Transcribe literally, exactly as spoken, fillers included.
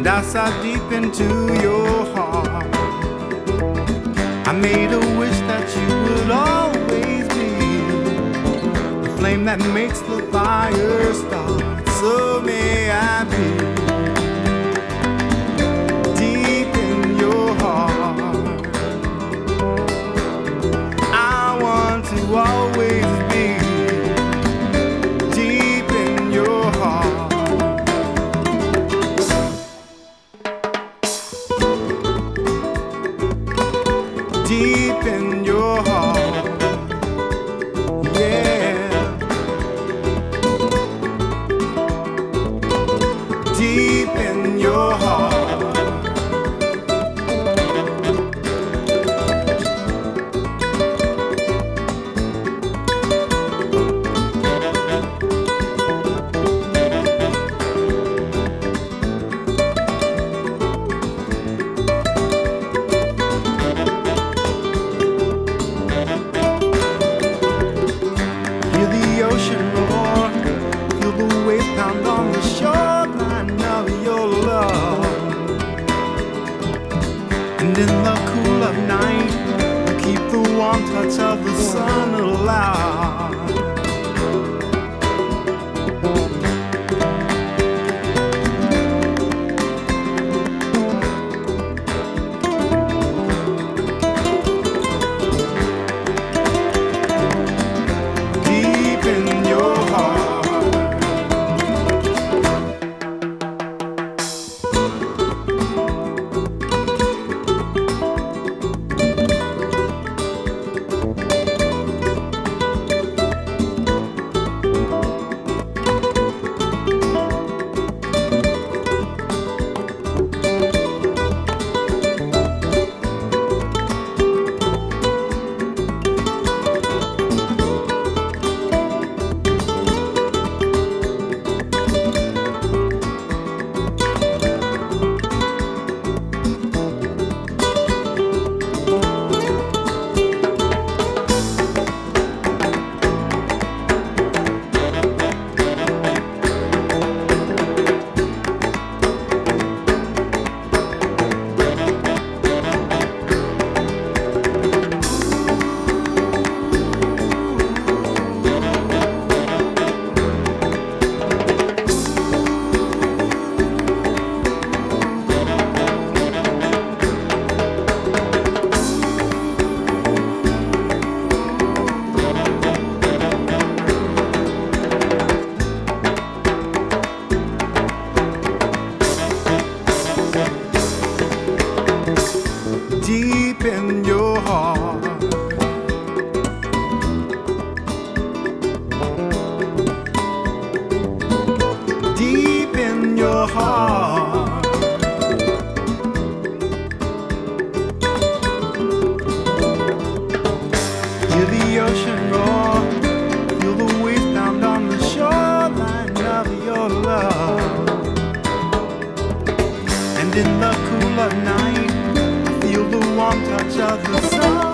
I saw deep into your heart. I made a wish that you would always be the flame that makes the fire start. So may I be deep in your heart. I want to always be deep in your heart. Deep in your heart, yeah. Deep in your heart. Pound on the shoreline of your love, and in the cool of night, keep the warm touch of the sun alive. Deep in your heart. Deep in your heart. Deep in your heart. Hear the ocean roar, feel the waves pound on the shoreline of your love, and in the cool of night, feel the warm touch of the sun.